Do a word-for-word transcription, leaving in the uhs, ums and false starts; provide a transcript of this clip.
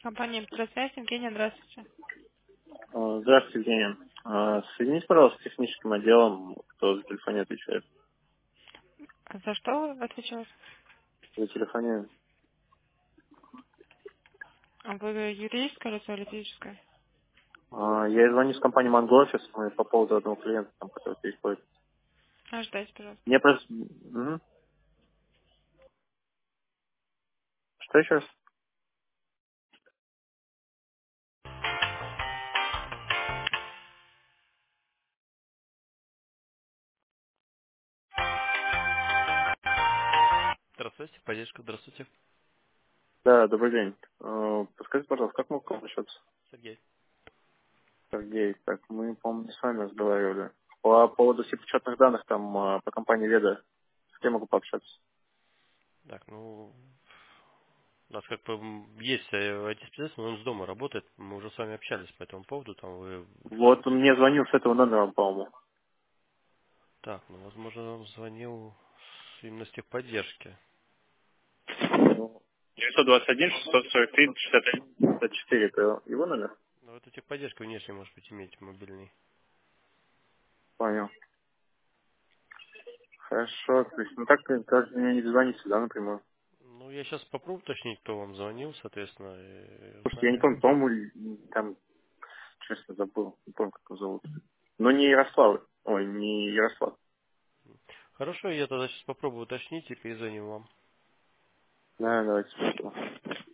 Компания «Электросвязь». Евгения, здравствуйте. А, Здравствуйте, Евгения. А, Соедините, пожалуйста, с техническим отделом, кто за телефоне отвечает. А за что вы отвечаете? За телефоне. А вы юридическое лицо или физическое? А, Я звоню с компании Mango Office, мы по поводу одного клиента, там, который переходит. А, ждайте, пожалуйста. Мне просто... Мгм. Что еще раз? Здравствуйте, поддержка, здравствуйте. Да, добрый день. А, Подскажите, пожалуйста, как могу к вам обращаться? Сергей. Сергей, так, мы, по-моему, не с вами разговаривали. По поводу всех учетных данных, там, а, по компании Веда, с кем могу пообщаться? Так, ну, у нас как бы м, есть э, ай ти-специалист, но он с дома работает. Мы уже с вами общались по этому поводу, там вы... Вот он мне звонил с этого номера, по-моему. Так, ну, возможно, он звонил с- именно с техподдержки. девятьсот двадцать один шестьсот сорок три шестьдесят один пятьдесят четыре, это его номер? Ну, это техподдержка внешне, может быть, иметь мобильный. Понял. Хорошо, то есть, ну так, как мне не дозвониться, да, напрямую? Ну, я сейчас попробую уточнить, кто вам звонил, соответственно, и Слушайте, я не узнаю. помню, по-моему, там, честно забыл, не помню, как его зовут. Но не Ярослав, ой, не Ярослав. Хорошо, я тогда сейчас попробую уточнить и перезвоню вам. Да, давайте, спасибо.